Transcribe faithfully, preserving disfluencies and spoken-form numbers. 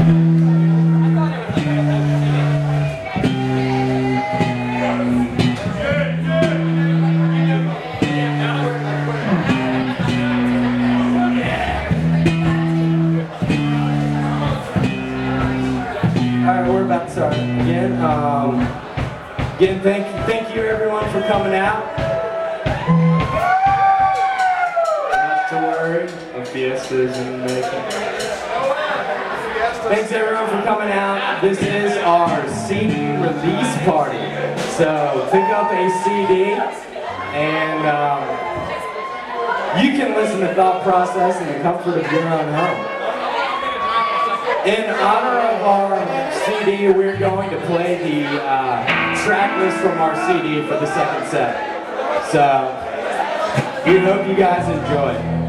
Alright, we're about to start again. Um, again, thank you, thank you everyone for coming out. Not to worry, a fiesta is in the making. Thanks everyone for coming out. This is our C D release party. So pick up a C D and um, you can listen to Thought Process in the comfort of your own home. In honor of our C D, we're going to play the uh, track list from our C D for the second set. So, we hope you guys enjoy.